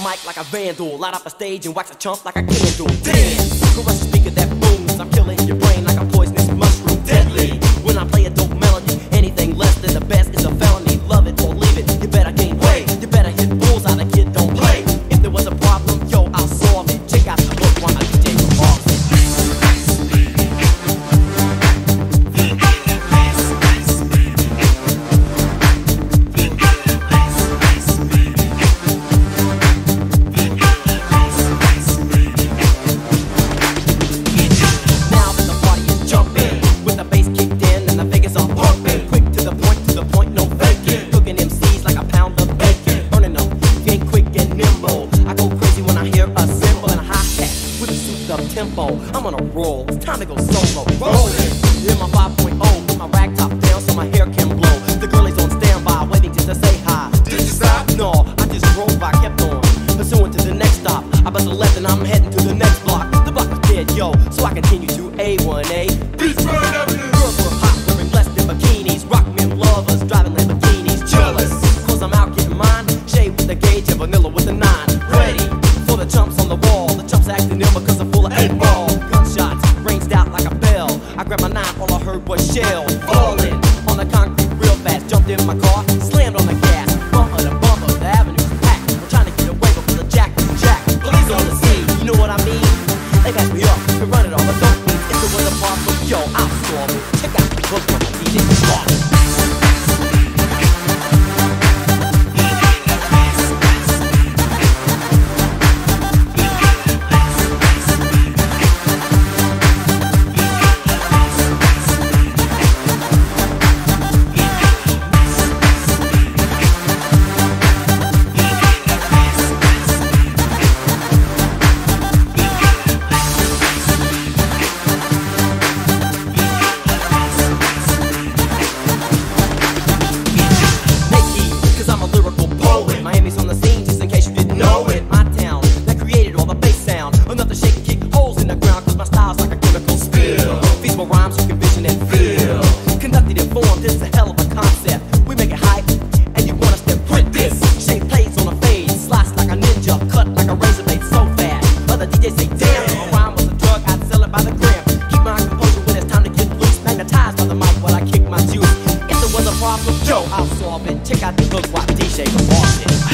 mic like a vandal, light up a stage and wax a chump like a candle. Dance, caress the speaker that booms. I'm killing your brain like a poisonous mushroom, deadly. When I play a dope melody, anything less than the best is a felony. Love it or leave it, you better gain weight. You better hit bullseye, the kid don't play. If there was a problem, yo, I'll solve it. Check out the hook while my DJ revolves it. I'm on a roll, it's time to go solo. Rollin', in my 5.0, put my rag top down so my hair can blow. The girl is on standby, waiting just to say hi. Did you stop? No, I just drove by, kept on, pursuing to the next stop. I bust a left and I'm heading to the next block. The block is dead, yo, so I continue to A1A. Pittsburgh Avenue. Girls were hot, wearing less than bikinis. Rock men lovers, driving Lamborghinis. Jealous, cause I'm out getting mine. Shade with the gauge and vanilla with the 9. Ready for the chumps on the wall. The chumps acting ill because I'm full of 8-ball. I grabbed my 9, all I heard was shells falling on the concrete real fast. Jumped in my car, slammed on the gas. Bumper to bumper, the avenue's packed. We're trying to get away before the jack. Police on the scene, you know what I mean? They passed me up, been running all the dope weeds. If it was a problem, yo, I'll storm it. Check out the book on my DJ Spark. Yo, I'll solve it. Check out the hook while DJ revolves it.